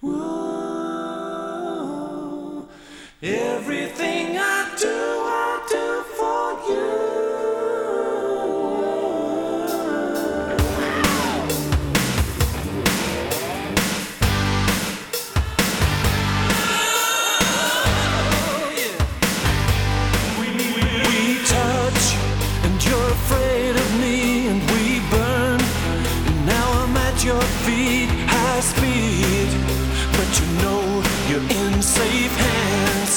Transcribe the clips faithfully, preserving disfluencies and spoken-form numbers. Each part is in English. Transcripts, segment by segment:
Whoa. Everything I do, I do for you. We, we touch, and you're afraid of me, and we burn. And now I'm at your feet, high speed, but you know you're in safe hands.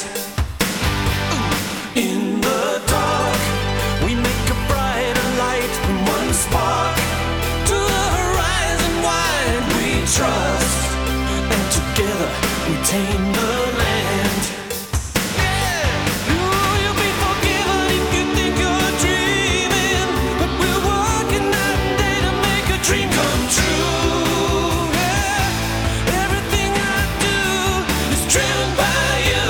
In the dark, we make a brighter light from one spark to the horizon wide. We trust, and together we tame the land. Yeah, you, you'll be forgiven if you think you're dreaming, but we're working night and day to make a dream come true. Yeah, everything I do is driven by you.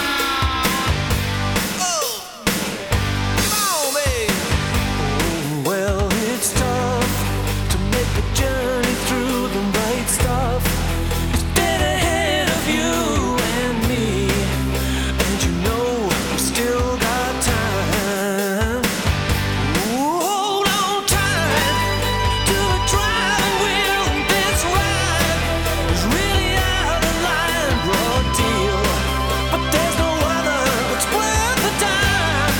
Well, it's tough to make a journey through the right stuff. It's dead ahead of you and me, and you know we still got time. Ooh, hold on tight to the driving wheel, and this ride is really out of line, raw deal. But there's no other that's worth the time.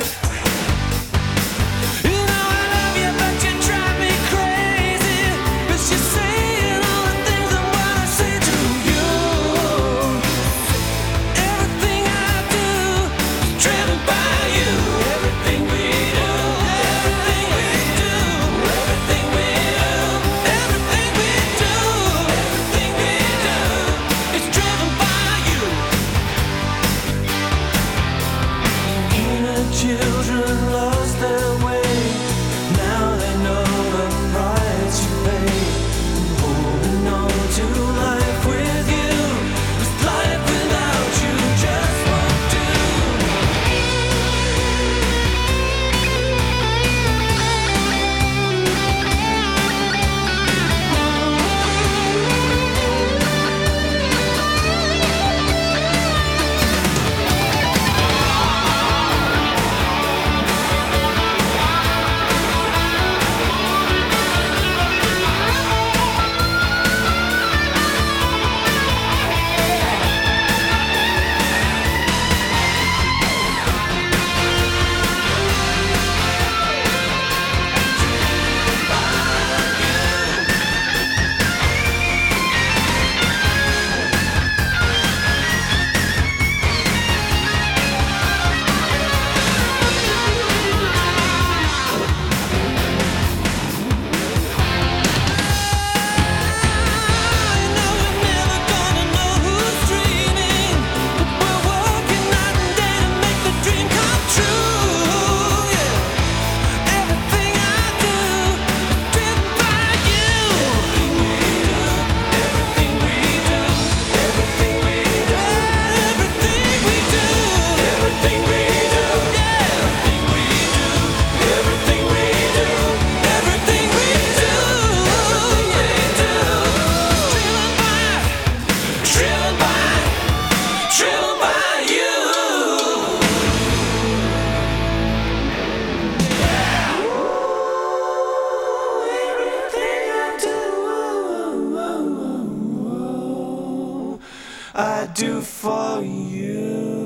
You know I love you, but you drive me crazy, 'cause you're saying all the things I wanna say to you. Everything I do is driven by you. Everything we do, everything we do, everything we do, everything we do, everything we do is driven by you. Inner children lost their way. Now they know the price you pay. Holding on to life with you, 'cause life without you just won't do. I do for you.